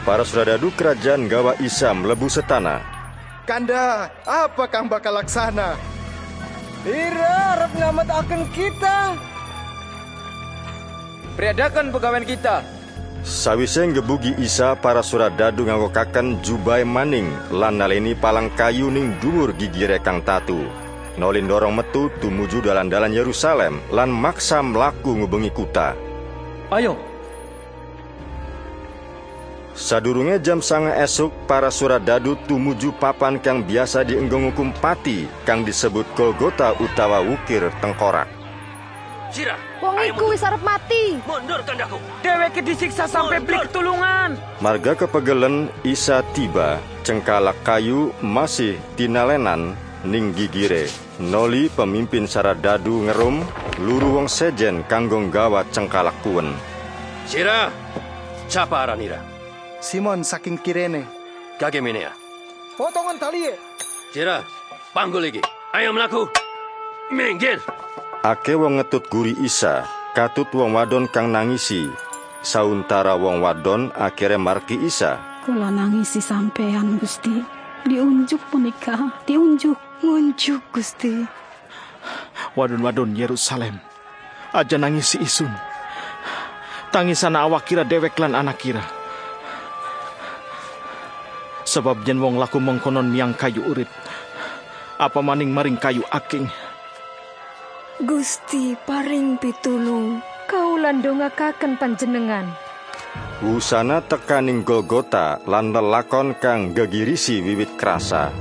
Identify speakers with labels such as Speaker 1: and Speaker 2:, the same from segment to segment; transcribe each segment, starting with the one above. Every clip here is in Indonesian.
Speaker 1: Para suradadu kerajaan gawa Isa melebu setana.
Speaker 2: Kanda, apa kang bakal laksana?
Speaker 3: Ira harap ngamat akan kita. Periadakan pegawai kita.
Speaker 1: Sawise ngebugi Isa para suradadu nganggokaken jubai maning lan naleni palang kayu ning dhuwur gigire kang tatu. Nolin dorong metu tumuju dalan-dalan Yerusalem lan maksa mlaku ngubengi kuta.
Speaker 3: Ayo.
Speaker 1: Sadurunge jam 9 esuk, para suradadu tumuju papan kang biasa dienggo ngukum pati kang disebut Golgota utawa Wukir Tengkorak.
Speaker 4: Sira,
Speaker 5: wong iku wis arep mati.
Speaker 4: mundur kandaku.
Speaker 3: Dheweke disiksa sampai beli ketulungan.
Speaker 1: Marga kepegelen Isa tiba, cengkalak kayu masih tinalenan ning gigire. Noli pemimpin saradadu ngerum, luru wong sejen kanggo gawa cengkalak kuwen.
Speaker 4: Sira, siapa aranira?
Speaker 2: Simon saking Kirene.
Speaker 4: Kagemenea.
Speaker 3: Potongan tali.
Speaker 4: Sira, panggul iki. Ayo mlaku. Minggir.
Speaker 1: Ake wong ngetut guri Isa, katut wong wadon kang nangisi. Sauntara wong wadon akhirnya marki Isa.
Speaker 6: Kula nangisi sampean Gusti. Diunjuk punika, diunjuk. Ngunjuk Gusti.
Speaker 7: Wadon-wadon Yerusalem, aja nangisi isun. Tangisan awak kira dewek lan anak kira. Sebab jen wong laku mengkonon miang kayu urit. Apa maning maring kayu aking.
Speaker 5: Gusti paring pitulung. Kaulan dongakaken panjenengan.
Speaker 1: Wusana tekaning Golgota lan lelakon kang gegirisi wiwit krasa.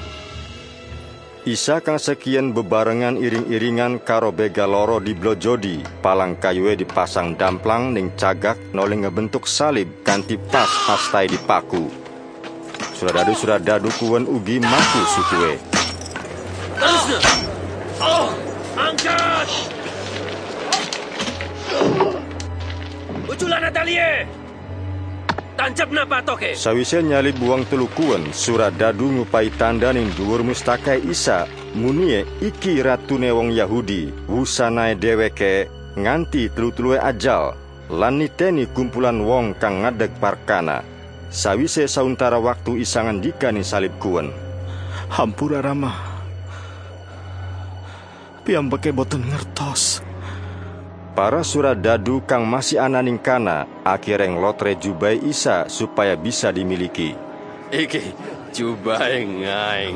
Speaker 1: Isa kang sekian bebarengan iring-iringan karo bega loro diblojodi, palang kayue dipasang damplang ning cagak noleng ngebentuk salib kanthi pas astai dipaku. Suradadu kuwen ugi maku sukuwe.
Speaker 4: Terusna. Oh, angkat. Uculan Natalie. Tancapna patoke.
Speaker 1: Sawise nyalib buang telu kuwen, suradadu ngupai tanda ning dhuwur mustakai Isa, munie iki ratune wong Yahudi, wusanae dheweke nganti telu-telue ajal, lan niteni kumpulan wong kang ngadeg parkana. Sawise sauntara waktu Isa ngandikani salib kuwen.
Speaker 7: Hampura Rama. Piyambake boten ngertos.
Speaker 1: Para suradadu kang masih ananing kana akhirnya nglotre jubai Isa supaya bisa dimiliki.
Speaker 4: Iki jubai ngaing.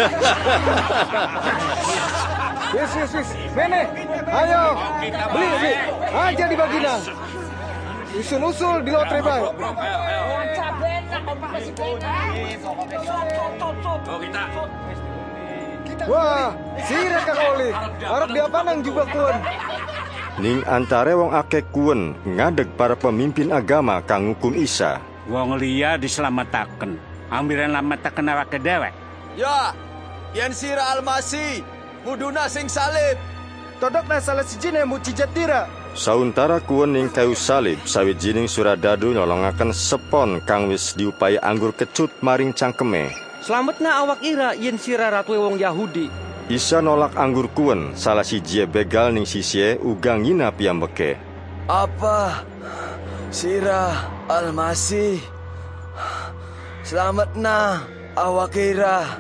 Speaker 3: Yes. Mene, ayo. Beli. Aja di bagina. Usul-usul di lotre bay. Wah, sira kakoli. Harap diapa nang juga kuan.
Speaker 1: Ning antare wong akeh kuwen ngadeg para pemimpin agama kang ngukum Isa.
Speaker 8: Wong liya dislametaken. Ambiran lametaken awake dhewe.
Speaker 2: Ya, yen sira Almasih, muduna sing salib.
Speaker 3: Todokna salah sijine mujizat tira.
Speaker 1: Sauntara kuwen ning kayu salib, sawijining suradadu nyolongaken sepon kang wis diupai anggur kecut maring cangkeme.
Speaker 3: Slametna awak ira yen sira ratu wong Yahudi.
Speaker 1: Isa nolak anggur kuwen, salah sijie begal ning sisye uga ngina piyambeke.
Speaker 2: Apa? Sira Almasih. Selamatna awak ira.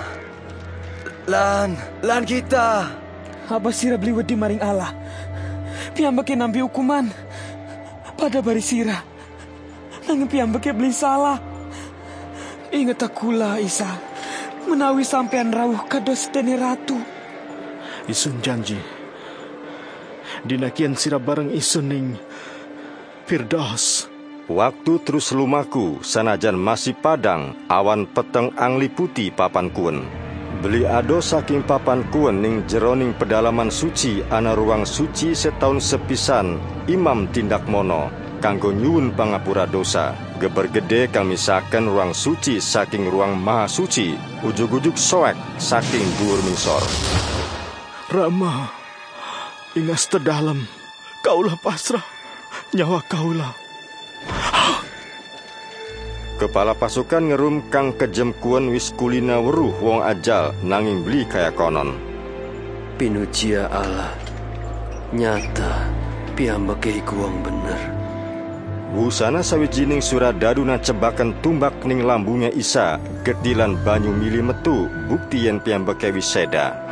Speaker 2: Lan kita.
Speaker 3: Apa sira beli wedi maring Allah? Piyambake nampi hukuman pada bari sira. Nanging piyambake beli salah. Ingat akula Isa, menawi sampean rawuh kados dene ratu.
Speaker 7: Isun janji. Dinakian sira bareng isun ning Firdaus.
Speaker 1: Waktu terus lumaku, sanajan masih padang, awan peteng angliputi papan kuwen. Beli ado saking papan kuwen ning jeroning pedalaman suci ana ruang suci setahun sepisan imam tindak mono kanggo nyuwun pangapura dosa. Geber gede kang misaken ruang suci saking ruang maha suci, ujug-ujug soek saking dhuwur misor.
Speaker 7: Rama, ingas tedalem, kaulah pasrah, nyawa kaulah.
Speaker 1: Kepala pasukan ngerum kang kejem kuwen wis kulina weruh wong ajal nanging beli kaya konon.
Speaker 4: Pinujia Allah, nyata piyambake iku wong bener.
Speaker 1: Wusana sawijining suradadu nancebaken tumbak ning lambunge Isa, gedilan banyu mili metu, bukti yen piyambake wiseda.